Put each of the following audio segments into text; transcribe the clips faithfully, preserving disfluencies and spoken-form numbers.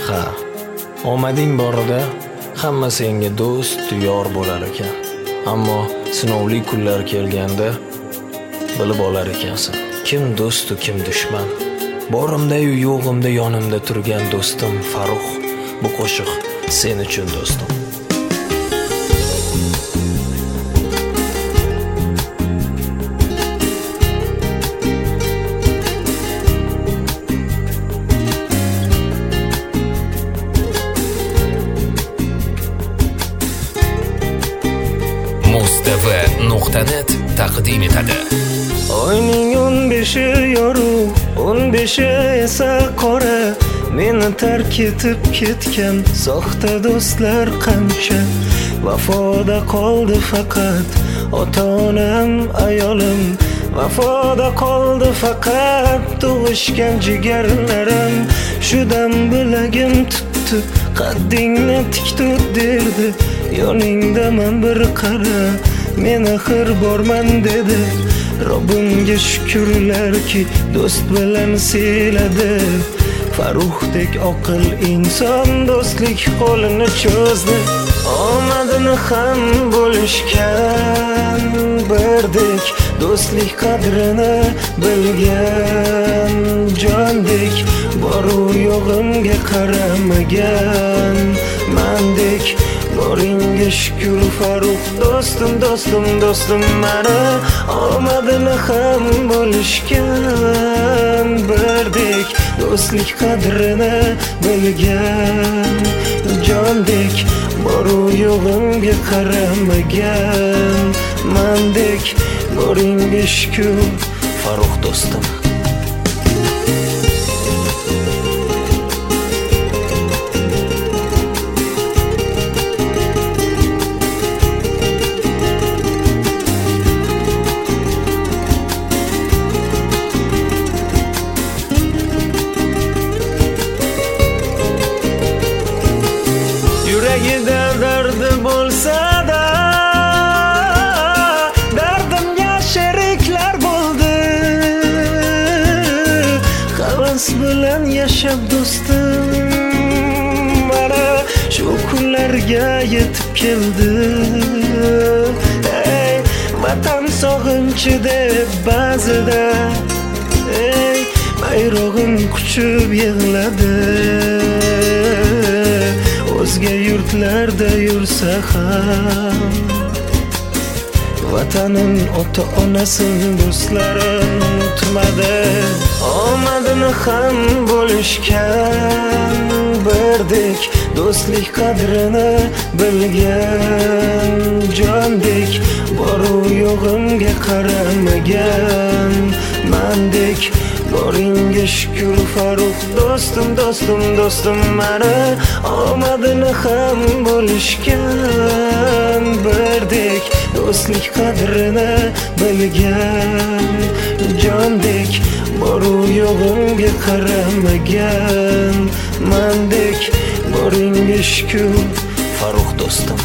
Ha, omading borida hamma senga do'st, yor bo'lar ekan. Ammo sinovli kunlar kelganda bilib olar ekansan. Kim do'st va kim dushman. Borimda-yu yo'g'imda yonimda turgan do'stim Farruh. Bu qo'shiq sen uchun do'stim. Mustafa nuqta net taqdim etadi. Oyning o'n beshi yorug', o'n beshi esa qora. Meni tark etib ketgan soxta do'stlar qancha. Vafoda qoldi faqat ota-onam, ayolim. Vafoda qoldi faqat tug'ishgan jigarlarim. Shudam bilagim tutdi, qaddingni tik tut derdi. Yoningdaman bir qara, men axir borman dedi. Robbimga shukrlarki do'st bilan siyladi. Farruhdek oqil inson do'stlik qo'lini cho'zdi. Omadini ham bo'lishgan birdek, do'stlik qadrini bilgan jondek. Boru yo'g'imga qaramagan mandek. Boringga shukr Farruh do'stim, do'stim, do'stim mani. Omadini ham bo'lishgan birdek, do'stlik qadrini bilgan jondek. Boru yo'g'imga qaramagan mandek. Boringga shukr Farruh do'stim. Yuragida dardi bo'lsa-da, dardimga sheriklar bo'ldi. Havas bilan yashab do'stim, mana shu kunlarga yetib keldi. Ey, vatan sog'inchi deb ba'zida, ey, bayrog'im quchib yig'ladi. O'zga yurtlarda yursa ham vatanin ota-onasin do'stlarin unutmadi. Omadini ham bo'lishgan birdek, do'stlik qadrini bilgan jondek. Boru yo'g'imga qaramagan mandek. Boringga shukr Farruh do'stim, do'stim, do'stim mani. Omadini ham bo'lishgan birdek, do'stlik qadrini bilgan jondek. Boru yo'g'imga qaramagan mandek. Boringga shukr Farruh do'stim.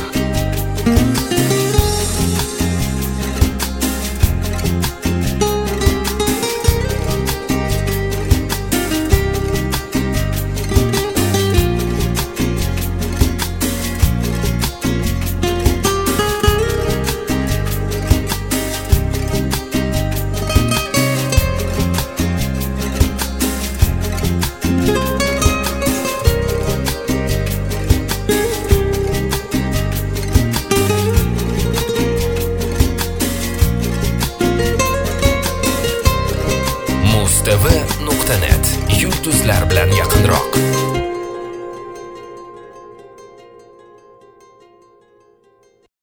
Mustafa nuqta net yulduzlar bilan yaqinroq.